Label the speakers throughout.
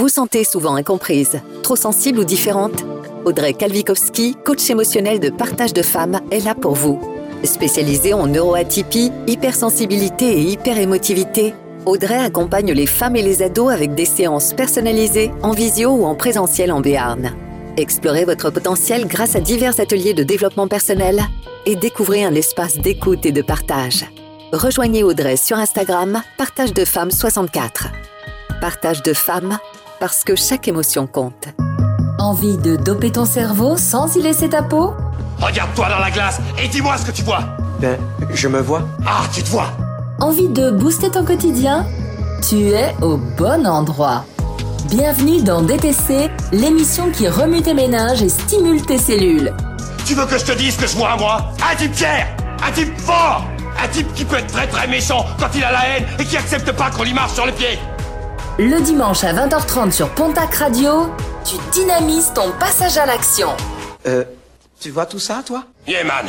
Speaker 1: vous sentez souvent incomprise, trop sensible ou différente? Audrey Kalvikowski, coach émotionnel de Partage de Femmes, est là pour vous. Spécialisée en neuroatypie, hypersensibilité et hyperémotivité, Audrey accompagne les femmes et les ados avec des séances personnalisées en visio ou en présentiel en Béarn. Explorez votre potentiel grâce à divers ateliers de développement personnel et découvrez un espace d'écoute et de partage. Rejoignez Audrey sur Instagram, Partage de Femmes 64. Partage de Femmes, parce que chaque émotion compte.
Speaker 2: Envie de doper ton cerveau sans y laisser ta peau?
Speaker 3: Regarde-toi dans la glace et dis-moi ce que tu vois.
Speaker 4: Ben, je me vois.
Speaker 3: Ah, tu te vois.
Speaker 2: Envie de booster ton quotidien? Tu es au bon endroit. Bienvenue dans DTC, l'émission qui remue tes méninges et stimule tes cellules.
Speaker 3: Tu veux que je te dise ce que je vois à moi? Un type fier, un type fort, un type qui peut être très très méchant quand il a la haine et qui accepte pas qu'on lui marche sur les pieds.
Speaker 2: Le dimanche à 20h30 sur Pontac Radio, tu dynamises ton passage à l'action.
Speaker 4: Tu vois tout ça, toi?
Speaker 3: Yeah, man.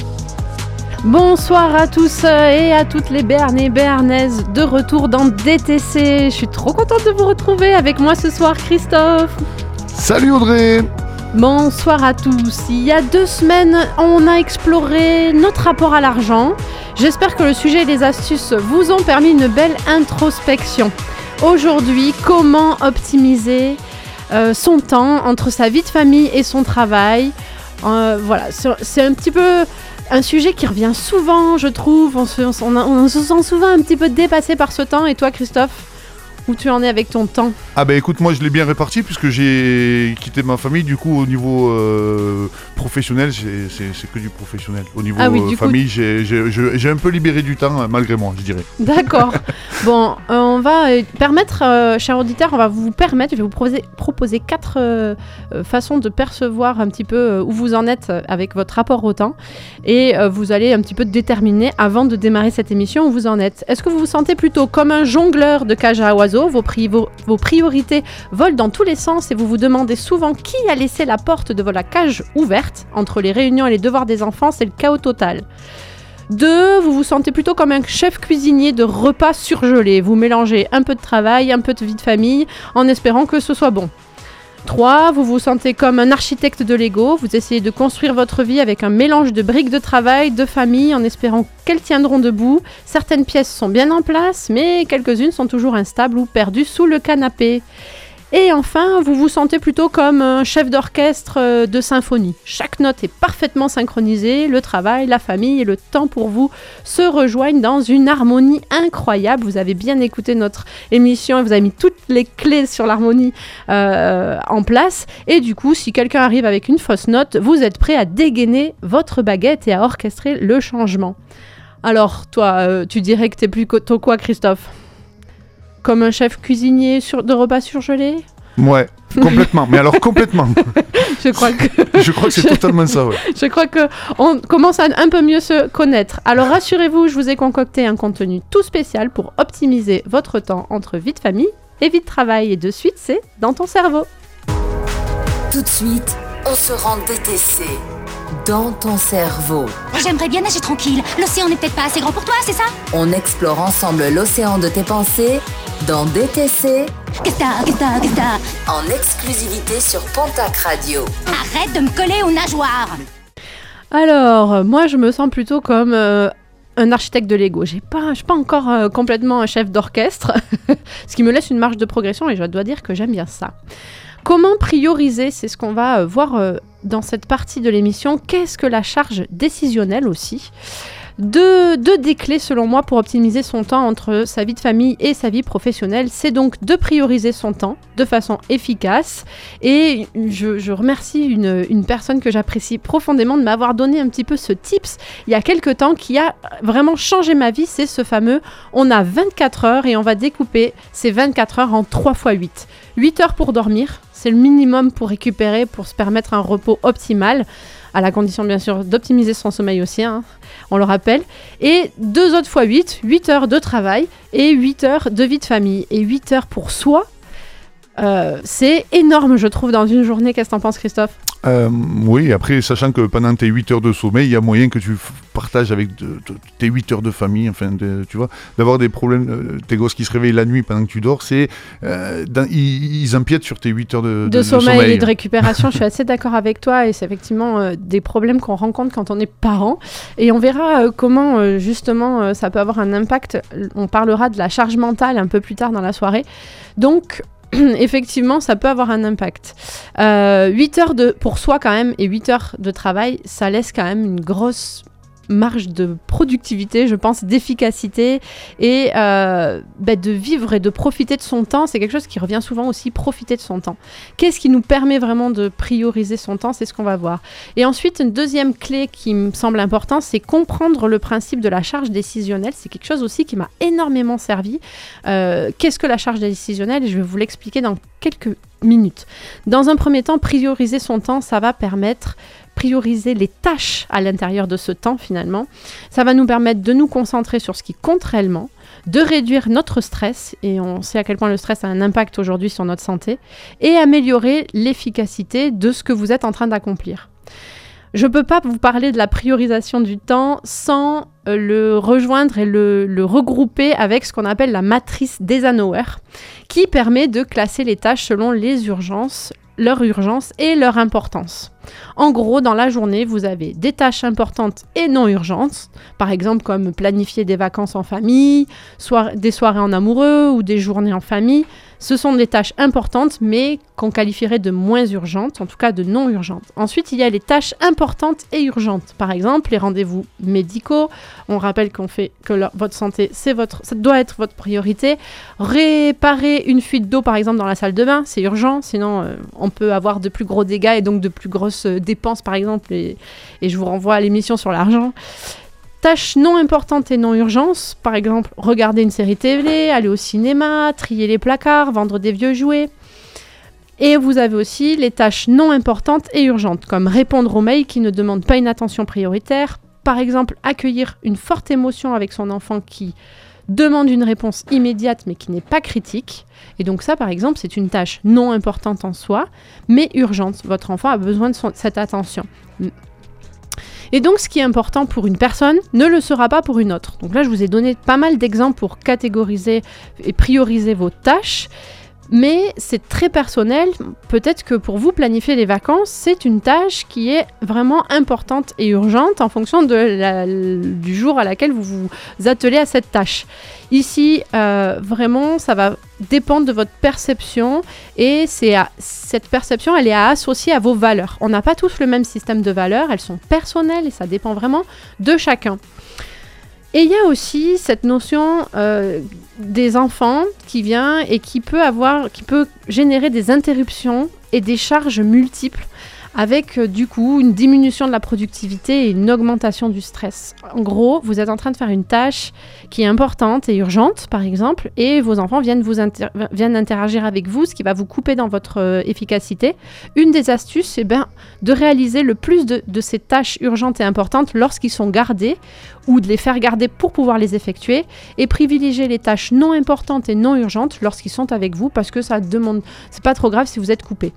Speaker 5: Bonsoir à tous et à toutes les Béarnais et Béarnaises de retour dans DTC. Je suis trop contente de vous retrouver avec moi ce soir, Christophe.
Speaker 6: Salut Audrey.
Speaker 5: Bonsoir à tous. Il y a 2 semaines, on a exploré notre rapport à l'argent. J'espère que le sujet et les astuces vous ont permis une belle introspection. Aujourd'hui, comment optimiser son temps entre sa vie de famille et son travail. Voilà, c'est un petit peu un sujet qui revient souvent, je trouve. On se sent souvent un petit peu dépassé par ce temps. Et toi, Christophe, où tu en es avec ton temps?
Speaker 6: Ah bah écoute, moi je l'ai bien réparti puisque j'ai quitté ma famille. Du coup, au niveau professionnel, c'est que du professionnel. Au niveau famille, j'ai un peu libéré du temps, malgré moi, je dirais. D'accord.
Speaker 5: Bon, on va permettre, chers auditeurs, je vais vous proposer 4 façons de percevoir un petit peu où vous en êtes avec votre rapport au temps. Et vous allez un petit peu déterminer, avant de démarrer cette émission, où vous en êtes. Est-ce que vous vous sentez plutôt comme un jongleur de cage à oiseaux? Vos priorités volent dans tous les sens et vous vous demandez souvent qui a laissé la porte de la cage ouverte. Entre les réunions et les devoirs des enfants, c'est le chaos total. 2, vous vous sentez plutôt comme un chef cuisinier de repas surgelés. Vous mélangez un peu de travail, un peu de vie de famille, en espérant que ce soit bon. 3, vous vous sentez comme un architecte de Lego. Vous essayez de construire votre vie avec un mélange de briques de travail, de famille, en espérant qu'elles tiendront debout. Certaines pièces sont bien en place, mais quelques-unes sont toujours instables ou perdues sous le canapé. Et enfin, vous vous sentez plutôt comme un chef d'orchestre de symphonie. Chaque note est parfaitement synchronisée, le travail, la famille et le temps pour vous se rejoignent dans une harmonie incroyable. Vous avez bien écouté notre émission et vous avez mis toutes les clés sur l'harmonie en place. Et du coup, si quelqu'un arrive avec une fausse note, vous êtes prêt à dégainer votre baguette et à orchestrer le changement. Alors, toi, tu dirais que t'es plutôt quoi, Christophe ? Comme un chef cuisinier de repas surgelés?
Speaker 6: Ouais, complètement. Mais alors complètement.
Speaker 5: Je crois que
Speaker 6: c'est totalement ça, ouais.
Speaker 5: Je crois qu'on commence à un peu mieux se connaître. Alors rassurez-vous, je vous ai concocté un contenu tout spécial pour optimiser votre temps entre vie de famille et vie de travail. Et de suite, c'est dans ton cerveau.
Speaker 2: Tout de suite, on se rend DTC. Dans ton cerveau.
Speaker 7: J'aimerais bien nager tranquille. L'océan n'est peut-être pas assez grand pour toi, c'est ça?
Speaker 2: On explore ensemble l'océan de tes pensées dans DTC.
Speaker 7: Qu'est-ce que t'as?
Speaker 2: En exclusivité sur Pontac Radio.
Speaker 7: Arrête de me coller aux nageoires.
Speaker 5: Alors, moi, je me sens plutôt comme un architecte de Lego. Je suis pas encore complètement un chef d'orchestre, ce qui me laisse une marge de progression et je dois dire que j'aime bien ça. Comment prioriser? C'est ce qu'on va voir dans cette partie de l'émission. Qu'est-ce que la charge décisionnelle aussi? Deux des clés selon moi pour optimiser son temps entre sa vie de famille et sa vie professionnelle, c'est donc de prioriser son temps de façon efficace. Et je remercie une personne que j'apprécie profondément de m'avoir donné un petit peu ce tips il y a quelques temps qui a vraiment changé ma vie. C'est ce fameux, on a 24 heures et on va découper ces 24 heures en 3 x 8. 8 heures pour dormir, c'est le minimum pour récupérer, pour se permettre un repos optimal, à la condition bien sûr d'optimiser son sommeil aussi, on le rappelle. Et 2 autres fois 8, 8 heures de travail et 8 heures de vie de famille. Et 8 heures pour soi, c'est énorme je trouve dans une journée. Qu'est-ce que t'en penses, Christophe ?
Speaker 6: Oui, après, sachant que pendant tes 8 heures de sommeil, il y a moyen que tu partages avec tes 8 heures de famille, tu vois, d'avoir des problèmes, tes gosses qui se réveillent la nuit pendant que tu dors, ils empiètent sur tes 8 heures de sommeil
Speaker 5: et de récupération. Je suis assez d'accord avec toi, et c'est effectivement des problèmes qu'on rencontre quand on est parent, et on verra comment justement ça peut avoir un impact. On parlera de la charge mentale un peu plus tard dans la soirée, donc effectivement, ça peut avoir un impact. 8 heures pour soi quand même, et 8 heures de travail, ça laisse quand même une grosse marge de productivité, je pense, d'efficacité, et de vivre et de profiter de son temps. C'est quelque chose qui revient souvent aussi, profiter de son temps. Qu'est-ce qui nous permet vraiment de prioriser son temps? C'est ce qu'on va voir. Et ensuite, une deuxième clé qui me semble importante, c'est comprendre le principe de la charge décisionnelle. C'est quelque chose aussi qui m'a énormément servi. Qu'est-ce que la charge décisionnelle? Je vais vous l'expliquer dans quelques minutes. Dans un premier temps, prioriser son temps, ça va permettre prioriser les tâches à l'intérieur de ce temps finalement. Ça va nous permettre de nous concentrer sur ce qui compte réellement, de réduire notre stress, et on sait à quel point le stress a un impact aujourd'hui sur notre santé, et améliorer l'efficacité de ce que vous êtes en train d'accomplir. Je ne peux pas vous parler de la priorisation du temps sans le rejoindre et le regrouper avec ce qu'on appelle la matrice d'Eisenhower, qui permet de classer les tâches selon les urgences, leur urgence et leur importance. En gros, dans la journée, vous avez des tâches importantes et non urgentes, par exemple comme planifier des vacances en famille, des soirées en amoureux ou des journées en famille. Ce sont des tâches importantes, mais qu'on qualifierait de moins urgentes, en tout cas de non urgentes. Ensuite, il y a les tâches importantes et urgentes. Par exemple, les rendez-vous médicaux. On rappelle votre santé, ça doit être votre priorité. Réparer une fuite d'eau, par exemple, dans la salle de bain, c'est urgent. Sinon, on peut avoir de plus gros dégâts et donc de plus grosses dépenses, par exemple. Et je vous renvoie à l'émission sur l'argent. Tâches non importantes et non urgences, par exemple, regarder une série télé, aller au cinéma, trier les placards, vendre des vieux jouets. Et vous avez aussi les tâches non importantes et urgentes, comme répondre aux mails qui ne demandent pas une attention prioritaire, par exemple, accueillir une forte émotion avec son enfant qui demande une réponse immédiate mais qui n'est pas critique. Et donc ça, par exemple, c'est une tâche non importante en soi, mais urgente. Votre enfant a besoin de cette attention. Et donc, ce qui est important pour une personne ne le sera pas pour une autre. Donc là, je vous ai donné pas mal d'exemples pour catégoriser et prioriser vos tâches. Mais c'est très personnel. Peut-être que pour vous, planifier les vacances, c'est une tâche qui est vraiment importante et urgente en fonction du jour à laquelle vous vous attelez à cette tâche. Ici, vraiment, ça va dépendre de votre perception, et cette perception, elle est à associer à vos valeurs. On n'a pas tous le même système de valeurs, elles sont personnelles et ça dépend vraiment de chacun. Et il y a aussi cette notion des enfants qui vient et qui peut générer des interruptions et des charges multiples, avec du coup une diminution de la productivité et une augmentation du stress. En gros, vous êtes en train de faire une tâche qui est importante et urgente, par exemple, et vos enfants viennent interagir avec vous, ce qui va vous couper dans votre efficacité. Une des astuces, c'est de réaliser le plus de ces tâches urgentes et importantes lorsqu'ils sont gardés, ou de les faire garder pour pouvoir les effectuer, et privilégier les tâches non importantes et non urgentes lorsqu'ils sont avec vous, parce que c'est pas trop grave si vous êtes coupé.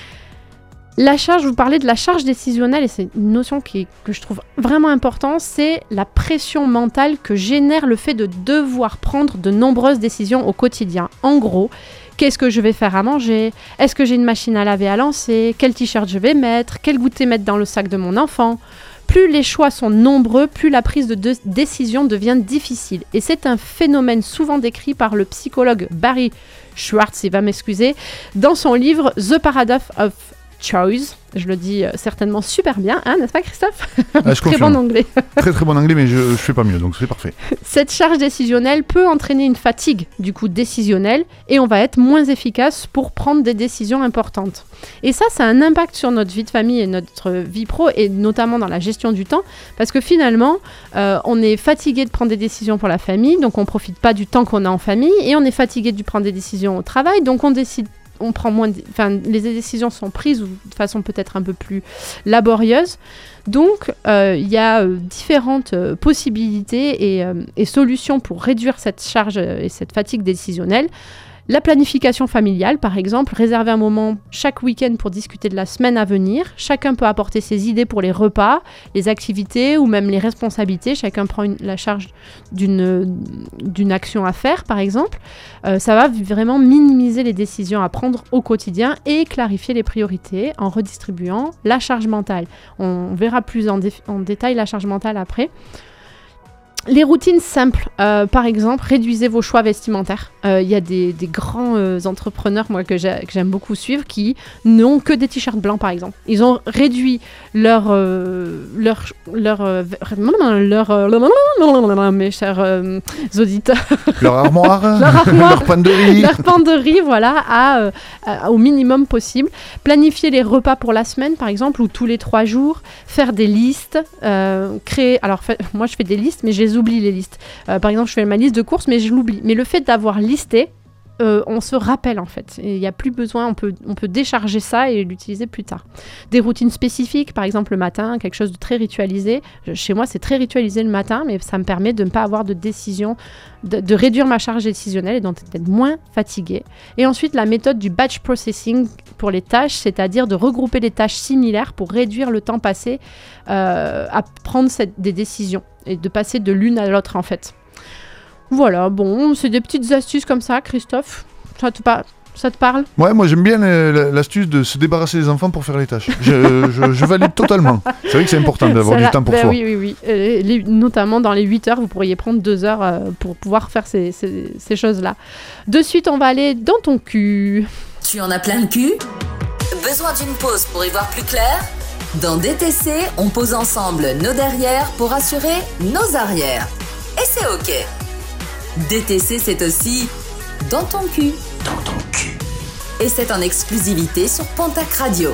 Speaker 5: Je vous parlais de la charge décisionnelle, et c'est une notion que je trouve vraiment importante, c'est la pression mentale que génère le fait de devoir prendre de nombreuses décisions au quotidien. En gros, qu'est-ce que je vais faire à manger? Est-ce que j'ai une machine à laver à lancer? Quel t-shirt je vais mettre? Quel goûter mettre dans le sac de mon enfant? Plus les choix sont nombreux, plus la prise de décision devient difficile. Et c'est un phénomène souvent décrit par le psychologue Barry Schwartz, il va m'excuser, dans son livre The Paradox of Choice. Je le dis certainement super bien, hein, n'est-ce pas Christophe? Très bon anglais.
Speaker 6: Très très bon anglais, mais je fais pas mieux, donc c'est parfait.
Speaker 5: Cette charge décisionnelle peut entraîner une fatigue, du coup décisionnelle, et on va être moins efficace pour prendre des décisions importantes. Et ça a un impact sur notre vie de famille et notre vie pro, et notamment dans la gestion du temps, parce que finalement, on est fatigué de prendre des décisions pour la famille, donc on profite pas du temps qu'on a en famille, et on est fatigué de prendre des décisions au travail, donc on prend moins, les décisions sont prises de façon peut-être un peu plus laborieuse. Donc, il y a différentes possibilités et solutions pour réduire cette charge et cette fatigue décisionnelle. La planification familiale, par exemple, réserver un moment chaque week-end pour discuter de la semaine à venir. Chacun peut apporter ses idées pour les repas, les activités ou même les responsabilités. Chacun prend la charge d'une action à faire, par exemple. Ça va vraiment minimiser les décisions à prendre au quotidien et clarifier les priorités en redistribuant la charge mentale. On verra plus en détail la charge mentale après. Les routines simples, par exemple, réduisez vos choix vestimentaires. Il y a des grands entrepreneurs, moi, que j'aime beaucoup suivre, qui n'ont que des t-shirts blancs, par exemple. Ils ont réduit mes chers auditeurs.
Speaker 6: Leur armoire, leur panderie.
Speaker 5: Leur panderie, voilà, au minimum possible. Planifier les repas pour la semaine, par exemple, ou tous les 3 jours. Faire des listes. Moi, je fais des listes, mais je les oublie, les listes. Par exemple, je fais ma liste de courses, mais je l'oublie. Mais le fait d'avoir listé, on se rappelle en fait. Il n'y a plus besoin, on peut décharger ça et l'utiliser plus tard. Des routines spécifiques, par exemple le matin, quelque chose de très ritualisé. Chez moi, c'est très ritualisé le matin, mais ça me permet de ne pas avoir de décision, de réduire ma charge décisionnelle et d'être moins fatiguée. Et ensuite, la méthode du batch processing pour les tâches, c'est-à-dire de regrouper les tâches similaires pour réduire le temps passé à prendre des décisions et de passer de l'une à l'autre en fait. Voilà, bon, c'est des petites astuces comme ça, Christophe. Ça te parle ?
Speaker 6: Ouais, moi j'aime bien l'astuce de se débarrasser des enfants pour faire les tâches. Je valide totalement. C'est vrai que c'est important d'avoir du temps pour soi.
Speaker 5: Oui. Notamment dans les 8 heures, vous pourriez prendre 2 heures pour pouvoir faire ces choses-là. De suite, on va aller dans ton cul.
Speaker 2: Tu en as plein le cul ? Besoin d'une pause pour y voir plus clair ? Dans DTC, on pose ensemble nos derrières pour assurer nos arrières. Et c'est OK. DTC, c'est aussi dans ton cul.
Speaker 3: Dans ton cul.
Speaker 2: Et c'est en exclusivité sur Pontac Radio.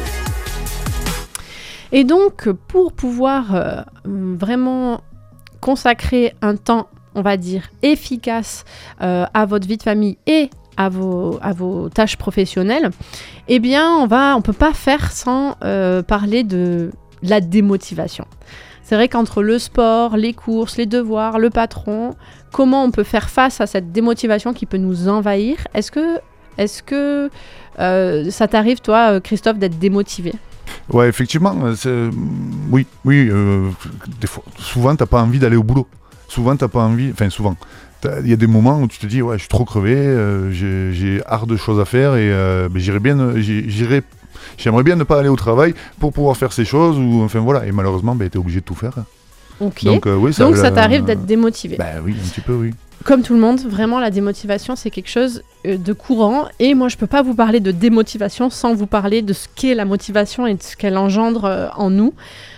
Speaker 5: Et donc, pour pouvoir vraiment consacrer un temps, on va dire, efficace à votre vie de famille et à vos tâches professionnelles, eh bien, on peut pas faire sans parler de la démotivation. C'est vrai qu'entre le sport, les courses, les devoirs, le patron, comment on peut faire face à cette démotivation qui peut nous envahir ? Est-ce que ça t'arrive, toi, Christophe, d'être démotivé ?
Speaker 6: Ouais, effectivement. Oui. Des fois, souvent, t'as pas envie d'aller au boulot. Souvent, t'as pas envie... Enfin, souvent. Il y a des moments où tu te dis, ouais, je suis trop crevé, j'ai hard de choses à faire et j'aimerais bien ne pas aller au travail pour pouvoir faire ces choses, et malheureusement, t'es obligé de tout faire.
Speaker 5: Ok, donc ça t'arrive d'être démotivé.
Speaker 6: Oui, un petit peu, oui.
Speaker 5: Comme tout le monde, vraiment, la démotivation, c'est quelque chose de courant. Et moi, je peux pas vous parler de démotivation sans vous parler de ce qu'est la motivation et de ce qu'elle engendre en nous.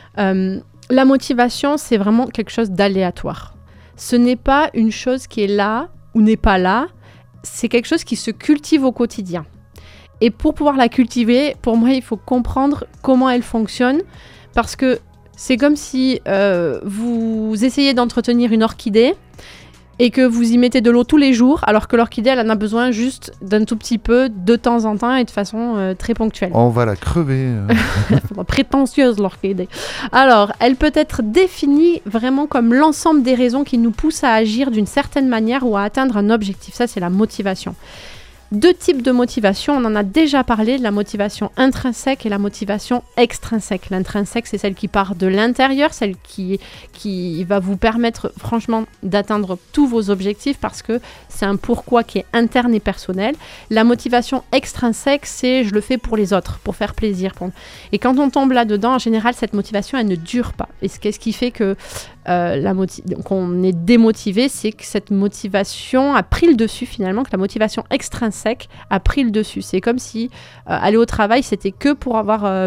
Speaker 5: La motivation, c'est vraiment quelque chose d'aléatoire. Ce n'est pas une chose qui est là ou n'est pas là. C'est quelque chose qui se cultive au quotidien. Et pour pouvoir la cultiver, pour moi, il faut comprendre comment elle fonctionne. Parce que c'est comme si vous essayez d'entretenir une orchidée et que vous y mettez de l'eau tous les jours, alors que l'orchidée, elle en a besoin juste d'un tout petit peu, de temps en temps et de façon très ponctuelle.
Speaker 6: On va la crever.
Speaker 5: Prétentieuse, l'orchidée. Alors, elle peut être définie vraiment comme l'ensemble des raisons qui nous poussent à agir d'une certaine manière ou à atteindre un objectif. Ça, c'est la motivation. 2 types de motivation, on en a déjà parlé, la motivation intrinsèque et la motivation extrinsèque. L'intrinsèque, c'est celle qui part de l'intérieur, celle qui va vous permettre franchement d'atteindre tous vos objectifs parce que c'est un pourquoi qui est interne et personnel. La motivation extrinsèque, c'est je le fais pour les autres, pour faire plaisir. Et quand on tombe là-dedans, en général, cette motivation, elle ne dure pas. Et qu'est-ce qui fait que donc on est démotivé, c'est que cette motivation a pris le dessus finalement, que la motivation extrinsèque a pris le dessus. C'est comme si aller au travail, c'était que pour avoir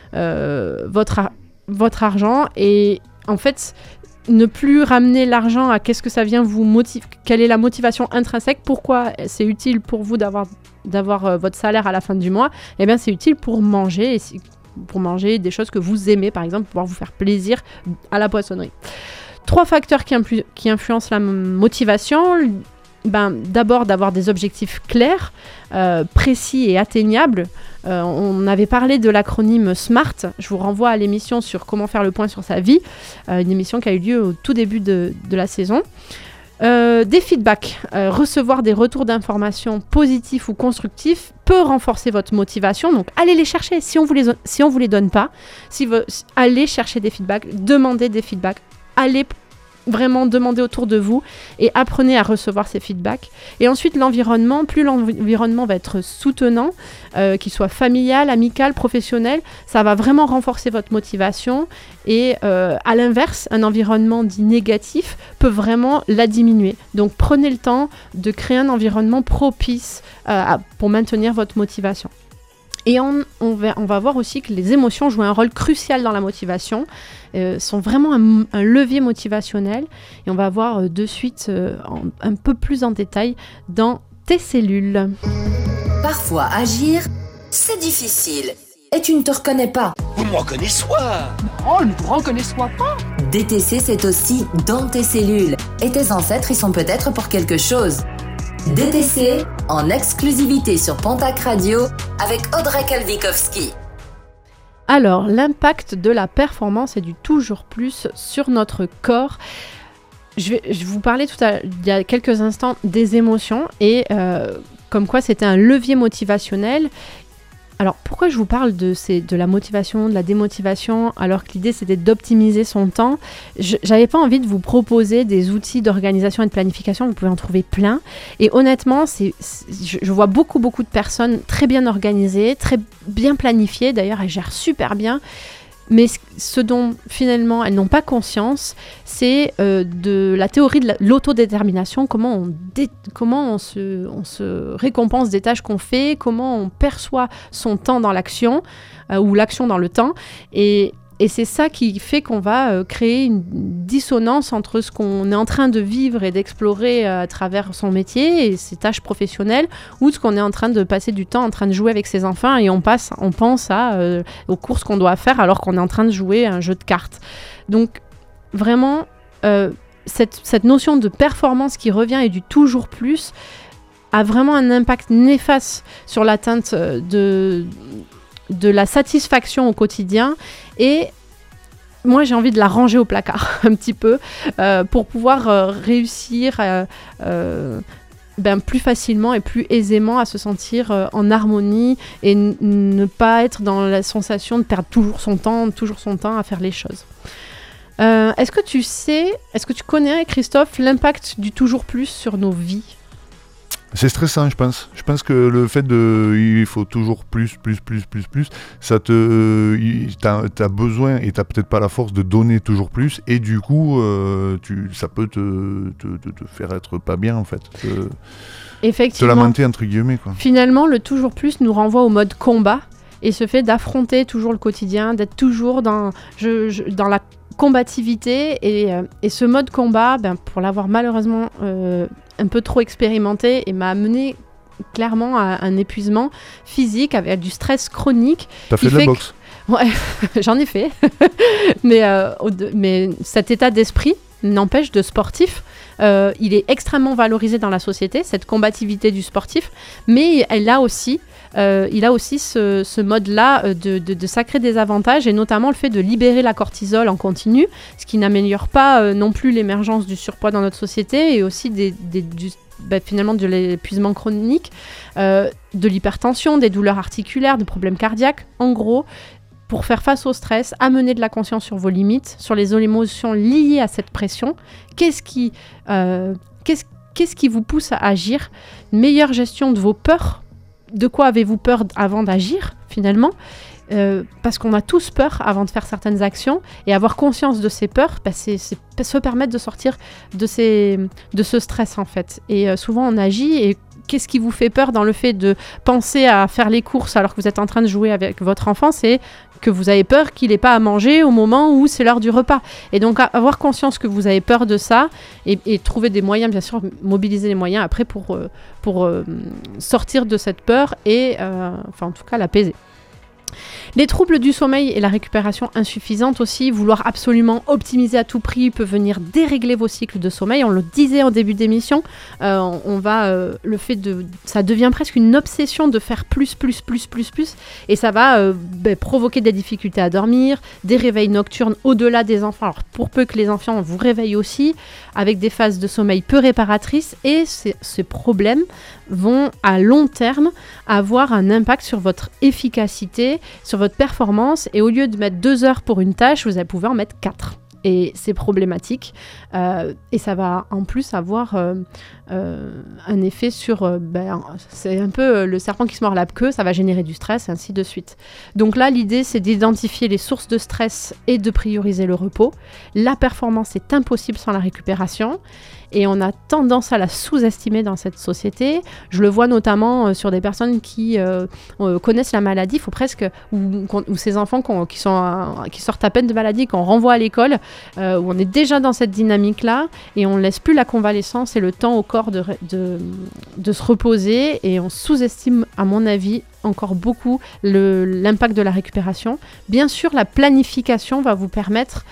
Speaker 5: votre argent et en fait ne plus ramener l'argent à qu'est-ce que ça vient vous motiver, quelle est la motivation intrinsèque, pourquoi c'est utile pour vous d'avoir votre salaire à la fin du mois. Eh bien c'est utile pour manger des choses que vous aimez, par exemple, pouvoir vous faire plaisir à la poissonnerie. 3 facteurs qui influencent la motivation. D'abord, d'avoir des objectifs clairs, précis et atteignables. On avait parlé de l'acronyme SMART. Je vous renvoie à l'émission sur comment faire le point sur sa vie, une émission qui a eu lieu au tout début de la saison. Des feedbacks, recevoir des retours d'informations positifs ou constructifs peut renforcer votre motivation. Donc, allez les chercher. Si on vous les donne pas, allez chercher des feedbacks, demandez des feedbacks, allez vraiment demander autour de vous et apprenez à recevoir ces feedbacks. Et ensuite, l'environnement, plus l'environnement va être soutenant, qu'il soit familial, amical, professionnel, ça va vraiment renforcer votre motivation. Et à l'inverse, un environnement dit négatif peut vraiment la diminuer. Donc, prenez le temps de créer un environnement propice pour maintenir votre motivation. Et on va voir aussi que les émotions jouent un rôle crucial dans la motivation, sont vraiment un levier motivationnel. Et on va voir de suite un peu plus en détail dans tes cellules.
Speaker 2: Parfois, agir, c'est difficile. Et tu ne te reconnais pas.
Speaker 3: Vous me reconnaissez pas.
Speaker 8: Oh, ne vous reconnaissez pas.
Speaker 2: DTC, c'est aussi dans tes cellules. Et tes ancêtres y sont peut-être pour quelque chose. DTC, en exclusivité sur Pontac Radio, avec Audrey Kalvikowski.
Speaker 5: Alors, l'impact de la performance et du toujours plus sur notre corps. Je vous parlais il y a quelques instants des émotions et comme quoi c'était un levier motivationnel. Alors, pourquoi je vous parle de la motivation, de la démotivation, alors que l'idée, c'était d'optimiser son temps? J'avais pas envie de vous proposer des outils d'organisation et de planification, vous pouvez en trouver plein. Et honnêtement, je vois beaucoup de personnes très bien organisées, très bien planifiées, d'ailleurs, elles gèrent super bien. Mais ce dont finalement elles n'ont pas conscience, c'est de la théorie de l'autodétermination, comment on se récompense des tâches qu'on fait, comment on perçoit son temps dans l'action ou l'action dans le temps. Et c'est ça qui fait qu'on va créer une dissonance entre ce qu'on est en train de vivre et d'explorer à travers son métier et ses tâches professionnelles, ou ce qu'on est en train de passer du temps en train de jouer avec ses enfants et on pense aux courses qu'on doit faire alors qu'on est en train de jouer à un jeu de cartes. Donc vraiment, cette notion de performance qui revient et du toujours plus a vraiment un impact néfaste sur l'atteinte de la satisfaction au quotidien. Et moi, j'ai envie de la ranger au placard un petit peu pour pouvoir réussir plus facilement et plus aisément à se sentir en harmonie et ne pas être dans la sensation de perdre toujours son temps à faire les choses. Est-ce que tu connais, Christophe, l'impact du toujours plus sur nos vies ?
Speaker 6: C'est stressant, je pense. Je pense que le fait il faut toujours plus, ça t'as besoin et t'as peut-être pas la force de donner toujours plus et du coup, ça peut te faire être pas bien en fait.
Speaker 5: Effectivement.
Speaker 6: Te lamenter entre guillemets quoi.
Speaker 5: Finalement, le toujours plus nous renvoie au mode combat et ce fait d'affronter toujours le quotidien, d'être toujours dans la combativité et ce mode combat, pour l'avoir malheureusement un peu trop expérimenté et m'a amené clairement à un épuisement physique avec du stress chronique.
Speaker 6: T'as fait de la boxe ?
Speaker 5: Ouais, j'en ai fait. mais cet état d'esprit n'empêche de sportif. Il est extrêmement valorisé dans la société, cette combativité du sportif, mais il a aussi ce mode-là de sacrer des avantages et notamment le fait de libérer la cortisol en continu, ce qui n'améliore pas non plus l'émergence du surpoids dans notre société et aussi finalement de l'épuisement chronique, de l'hypertension, des douleurs articulaires, des problèmes cardiaques. En gros, pour faire face au stress, amener de la conscience sur vos limites, sur les émotions liées à cette pression. Qu'est-ce qui vous pousse à agir ? Une meilleure gestion de vos peurs. De quoi avez-vous peur avant d'agir, finalement ? Parce qu'on a tous peur avant de faire certaines actions. Et avoir conscience de ces peurs, c'est se permettre de sortir de ce stress, en fait. Et souvent, on agit et qu'est-ce qui vous fait peur dans le fait de penser à faire les courses alors que vous êtes en train de jouer avec votre enfant ? C'est que vous avez peur qu'il n'ait pas à manger au moment où c'est l'heure du repas. Et donc, avoir conscience que vous avez peur de ça et trouver des moyens, bien sûr, mobiliser les moyens après pour sortir de cette peur et, en tout cas, l'apaiser. Les troubles du sommeil et la récupération insuffisante aussi, vouloir absolument optimiser à tout prix peut venir dérégler vos cycles de sommeil. On le disait en début d'émission, ça devient presque une obsession de faire plus, et ça va provoquer des difficultés à dormir, des réveils nocturnes au-delà des enfants. Alors pour peu que les enfants vous réveillent aussi, avec des phases de sommeil peu réparatrices, et ces problèmes vont à long terme avoir un impact sur votre efficacité, sur votre performance, et au lieu de mettre 2 heures pour une tâche, vous allez pouvoir en mettre 4. Et c'est problématique, et ça va en plus avoir un effet sur... c'est un peu le serpent qui se mord la queue, ça va générer du stress, et ainsi de suite. Donc là, l'idée, c'est d'identifier les sources de stress et de prioriser le repos. La performance est impossible sans la récupération, et on a tendance à la sous-estimer dans cette société. Je le vois notamment sur des personnes qui connaissent la maladie, faut presque, ou ces enfants qui sortent à peine de maladie, qu'on renvoie à l'école, où on est déjà dans cette dynamique-là, et on ne laisse plus la convalescence et le temps au corps de se reposer, et on sous-estime, à mon avis, encore beaucoup l'impact de la récupération. Bien sûr, la planification va vous permettre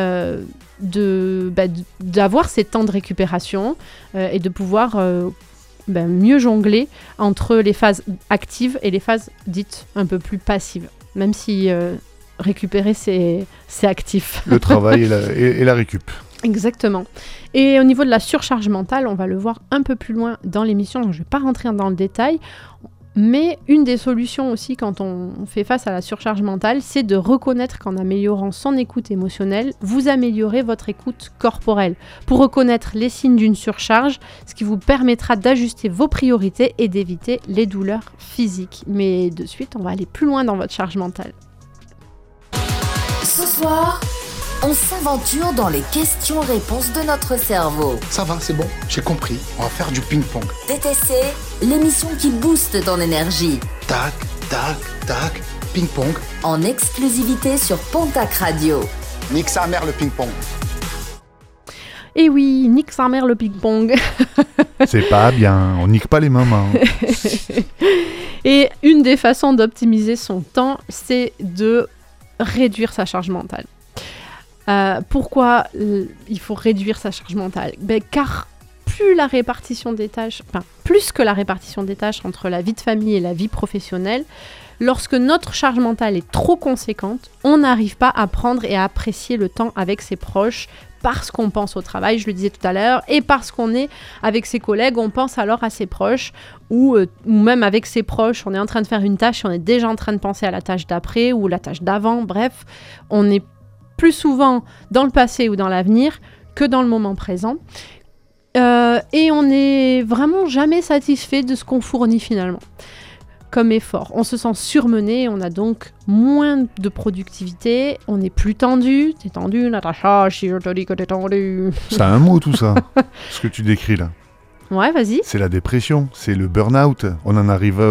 Speaker 5: d'avoir ces temps de récupération et de pouvoir mieux jongler entre les phases actives et les phases dites un peu plus passives, même si récupérer c'est actif.
Speaker 6: Le travail et la récup. Exactement.
Speaker 5: Et au niveau de la surcharge mentale, on va le voir un peu plus loin dans l'émission, donc je ne vais pas rentrer dans le détail. Mais une des solutions aussi quand on fait face à la surcharge mentale, c'est de reconnaître qu'en améliorant son écoute émotionnelle, vous améliorez votre écoute corporelle pour reconnaître les signes d'une surcharge, ce qui vous permettra d'ajuster vos priorités et d'éviter les douleurs physiques. Mais de suite, on va aller plus loin dans votre charge mentale.
Speaker 2: Ce soir, on s'aventure dans les questions-réponses de notre cerveau.
Speaker 9: Ça va, c'est bon, j'ai compris. On va faire du ping-pong.
Speaker 2: DTC, l'émission qui booste ton énergie.
Speaker 9: Tac, tac, tac, ping-pong.
Speaker 2: En exclusivité sur Pontac Radio.
Speaker 9: Nique sa mère le ping-pong.
Speaker 5: Et oui, nique sa mère le ping-pong.
Speaker 6: C'est pas bien, on nique pas les mamans.
Speaker 5: Et une des façons d'optimiser son temps, c'est de réduire sa charge mentale. Pourquoi il faut réduire sa charge mentale ? Car plus que la répartition des tâches entre la vie de famille et la vie professionnelle, lorsque notre charge mentale est trop conséquente, on n'arrive pas à prendre et à apprécier le temps avec ses proches parce qu'on pense au travail, je le disais tout à l'heure, et parce qu'on est avec ses collègues, on pense alors à ses proches, ou même avec ses proches, on est en train de faire une tâche, on est déjà en train de penser à la tâche d'après ou la tâche d'avant, bref, on est plus souvent dans le passé ou dans l'avenir que dans le moment présent. Et on n'est vraiment jamais satisfait de ce qu'on fournit finalement comme effort. On se sent surmené, on a donc moins de productivité, on est plus tendu. T'es tendu, Natacha, si je te dis que t'es tendu.
Speaker 6: C'est un mot tout ça, ce que tu décris là.
Speaker 5: Ouais, vas-y.
Speaker 6: C'est la dépression, c'est le burn-out. On en arrive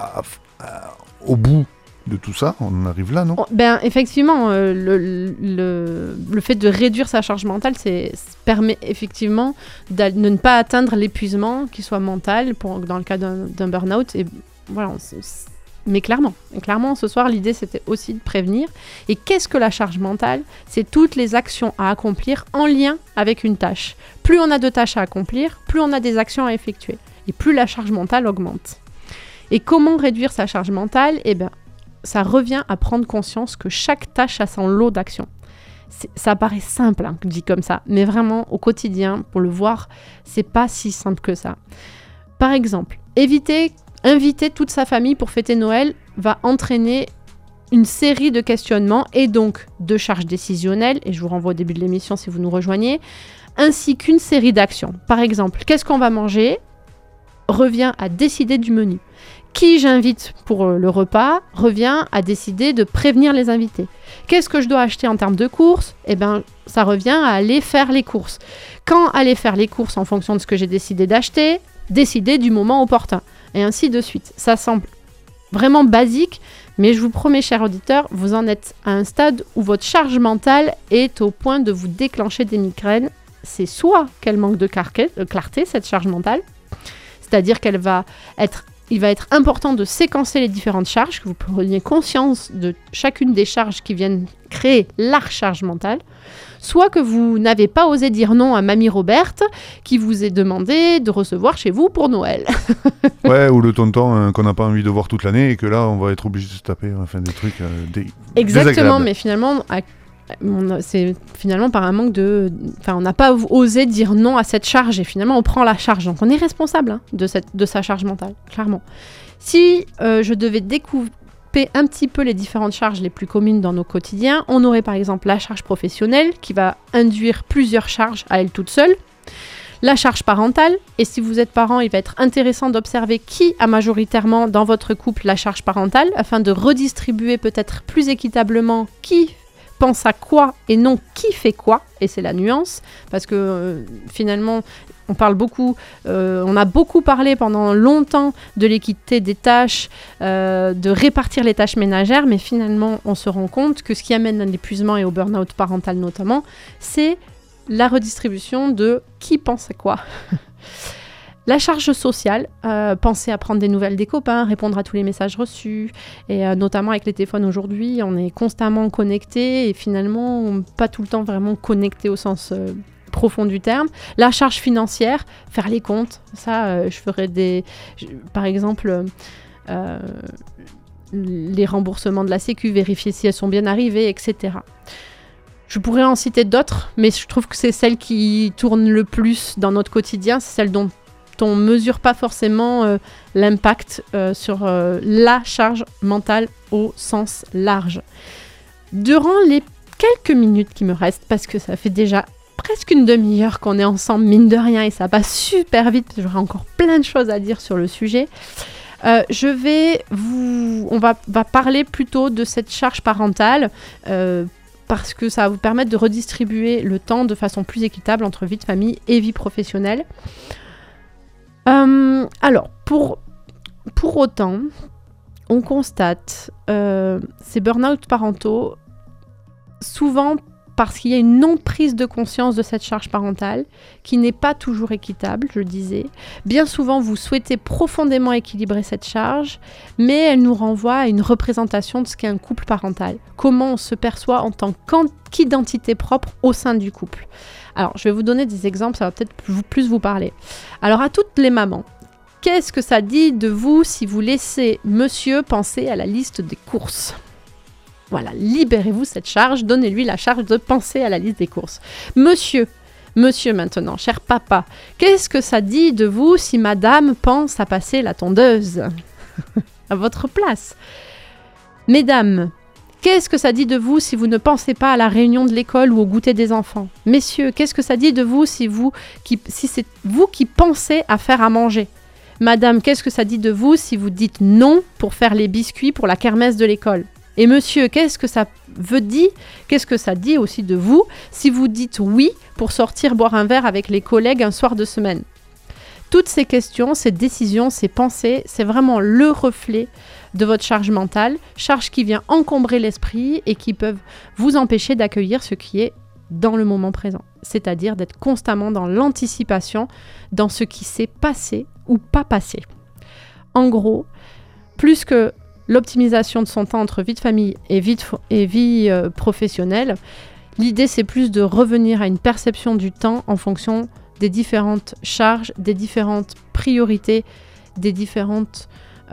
Speaker 6: au bout de tout ça, on en arrive là, non ?
Speaker 5: Effectivement, le fait de réduire sa charge mentale, permet effectivement de ne pas atteindre l'épuisement, qu'il soit mental, dans le cas d'un burn-out. Et voilà, mais clairement, ce soir, l'idée, c'était aussi de prévenir. Et qu'est-ce que la charge mentale ? C'est toutes les actions à accomplir en lien avec une tâche. Plus on a de tâches à accomplir, plus on a des actions à effectuer. Et plus la charge mentale augmente. Et comment réduire sa charge mentale ? Ça revient à prendre conscience que chaque tâche a son lot d'actions. Ça paraît simple, dit comme ça, mais vraiment, au quotidien, pour le voir, c'est pas si simple que ça. Par exemple, inviter toute sa famille pour fêter Noël va entraîner une série de questionnements et donc de charges décisionnelles, et je vous renvoie au début de l'émission si vous nous rejoignez, ainsi qu'une série d'actions. Par exemple, qu'est-ce qu'on va manger ? Revient à décider du menu. Qui j'invite pour le repas revient à décider de prévenir les invités. Qu'est-ce que je dois acheter en termes de courses ? Ça revient à aller faire les courses. Quand aller faire les courses en fonction de ce que j'ai décidé d'acheter, décider du moment opportun. Et ainsi de suite. Ça semble vraiment basique, mais je vous promets, chers auditeurs, vous en êtes à un stade où votre charge mentale est au point de vous déclencher des migraines. C'est soit qu'elle manque de clarté, cette charge mentale, c'est-à-dire qu'elle va être il va être important de séquencer les différentes charges, que vous preniez conscience de chacune des charges qui viennent créer la recharge mentale, soit que vous n'avez pas osé dire non à Mamie Roberte qui vous est demandé de recevoir chez vous pour Noël.
Speaker 6: Ouais, ou le tonton qu'on n'a pas envie de voir toute l'année et que là, on va être obligé de se taper des trucs
Speaker 5: Exactement, mais finalement, c'est finalement par un manque de... Enfin, on n'a pas osé dire non à cette charge et finalement, on prend la charge. Donc, on est responsable de sa charge mentale, clairement. Si je devais découper un petit peu les différentes charges les plus communes dans nos quotidiens, on aurait par exemple la charge professionnelle qui va induire plusieurs charges à elle toute seule, la charge parentale, et si vous êtes parent, il va être intéressant d'observer qui a majoritairement dans votre couple la charge parentale afin de redistribuer peut-être plus équitablement qui pense à quoi et non qui fait quoi, et c'est la nuance, parce que finalement on parle beaucoup, on a beaucoup parlé pendant longtemps de l'équité des tâches, de répartir les tâches ménagères, mais finalement on se rend compte que ce qui amène à l'épuisement et au burn-out parental notamment, c'est la redistribution de qui pense à quoi. La charge sociale, penser à prendre des nouvelles des copains, répondre à tous les messages reçus, et notamment avec les téléphones aujourd'hui, on est constamment connecté et finalement pas tout le temps vraiment connecté au sens profond du terme. La charge financière, faire les comptes, ça je ferai par exemple les remboursements de la Sécu, vérifier si elles sont bien arrivées, etc. Je pourrais en citer d'autres, mais je trouve que c'est celle qui tourne le plus dans notre quotidien, c'est celle dont on ne mesure pas forcément l'impact sur la charge mentale au sens large. Durant les quelques minutes qui me restent, parce que ça fait déjà presque une demi-heure qu'on est ensemble, mine de rien, et ça passe super vite, parce que j'aurai encore plein de choses à dire sur le sujet, on va parler plutôt de cette charge parentale, parce que ça va vous permettre de redistribuer le temps de façon plus équitable entre vie de famille et vie professionnelle. Alors, pour autant, on constate ces burn-out parentaux souvent parce qu'il y a une non-prise de conscience de cette charge parentale qui n'est pas toujours équitable, je le disais. Bien souvent, vous souhaitez profondément équilibrer cette charge, mais elle nous renvoie à une représentation de ce qu'est un couple parental. Comment on se perçoit en tant qu'identité propre au sein du couple. Alors, je vais vous donner des exemples, ça va peut-être plus vous parler. Alors, à toutes les mamans, qu'est-ce que ça dit de vous si vous laissez monsieur penser à la liste des courses ? Voilà, libérez-vous cette charge, donnez-lui la charge de penser à la liste des courses. Monsieur maintenant, cher papa, qu'est-ce que ça dit de vous si madame pense à passer la tondeuse à votre place ? Mesdames, qu'est-ce que ça dit de vous si vous ne pensez pas à la réunion de l'école ou au goûter des enfants ? Messieurs, qu'est-ce que ça dit de vous si c'est vous qui pensez à faire à manger ? Madame, qu'est-ce que ça dit de vous si vous dites non pour faire les biscuits pour la kermesse de l'école ? Et monsieur, qu'est-ce que ça dit aussi de vous si vous dites oui pour sortir boire un verre avec les collègues un soir de semaine ? Toutes ces questions, ces décisions, ces pensées, c'est vraiment le reflet de votre charge mentale, charge qui vient encombrer l'esprit et qui peuvent vous empêcher d'accueillir ce qui est dans le moment présent, c'est-à-dire d'être constamment dans l'anticipation, dans ce qui s'est passé ou pas passé. En gros, plus que l'optimisation de son temps entre vie de famille et vie professionnelle, l'idée c'est plus de revenir à une perception du temps en fonction des différentes charges, des différentes priorités, des différentes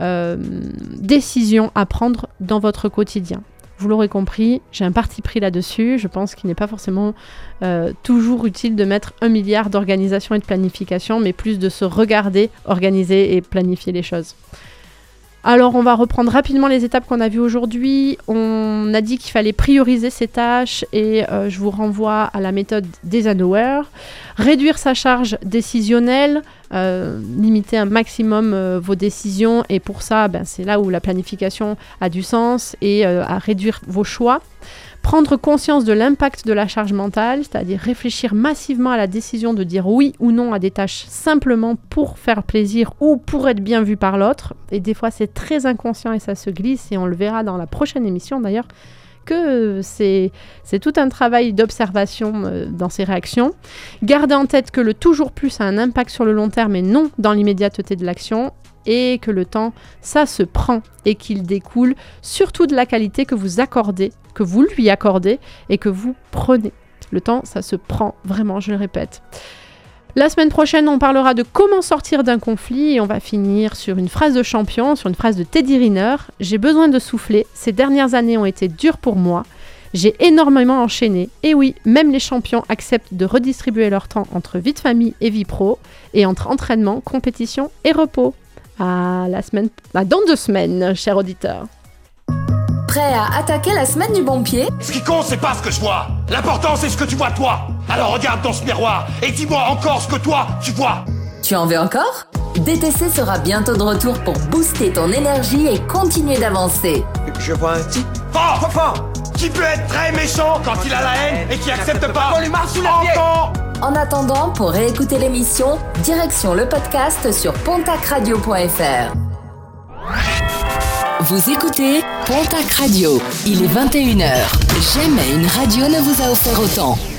Speaker 5: décisions à prendre dans votre quotidien. Vous l'aurez compris, j'ai un parti pris là-dessus. Je pense qu'il n'est pas forcément toujours utile de mettre 1 milliard d'organisation et de planification, mais plus de se regarder, organiser et planifier les choses. Alors, on va reprendre rapidement les étapes qu'on a vues aujourd'hui. On a dit qu'il fallait prioriser ses tâches et je vous renvoie à la méthode d'Eisenhower. Réduire sa charge décisionnelle, limiter un maximum vos décisions et pour ça, c'est là où la planification a du sens et à réduire vos choix. Prendre conscience de l'impact de la charge mentale, c'est-à-dire réfléchir massivement à la décision de dire oui ou non à des tâches simplement pour faire plaisir ou pour être bien vu par l'autre. Et des fois, c'est très inconscient et ça se glisse et on le verra dans la prochaine émission d'ailleurs, que c'est tout un travail d'observation dans ces réactions. Gardez en tête que le toujours plus a un impact sur le long terme et non dans l'immédiateté de l'action. et que le temps, ça se prend et qu'il découle surtout de la qualité que vous accordez, que vous lui accordez et que vous prenez. Le temps, ça se prend, vraiment, je le répète. La semaine prochaine, on parlera de comment sortir d'un conflit et on va finir sur une phrase de champion, sur une phrase de Teddy Riner. J'ai besoin de souffler, ces dernières années ont été dures pour moi. J'ai énormément enchaîné. Et oui, même les champions acceptent de redistribuer leur temps entre vie de famille et vie pro, et entre entraînement, compétition et repos. Dans 2 semaines, chers auditeurs.
Speaker 2: Prêt à attaquer la semaine du bon pied ?
Speaker 3: Ce qui compte, c'est pas ce que je vois. L'important, c'est ce que tu vois toi. Alors regarde dans ce miroir et dis-moi encore ce que toi, tu vois.
Speaker 2: Tu en veux encore ? DTC sera bientôt de retour pour booster ton énergie et continuer d'avancer.
Speaker 4: Je vois un type
Speaker 3: Fort qui peut être très méchant quand il a la haine et qui accepte pas qu'on lui marche sous les pieds.
Speaker 2: En attendant, pour réécouter l'émission, direction le podcast sur pontacradio.fr. Vous écoutez Pontac Radio. Il est 21h. Jamais une radio ne vous a offert autant.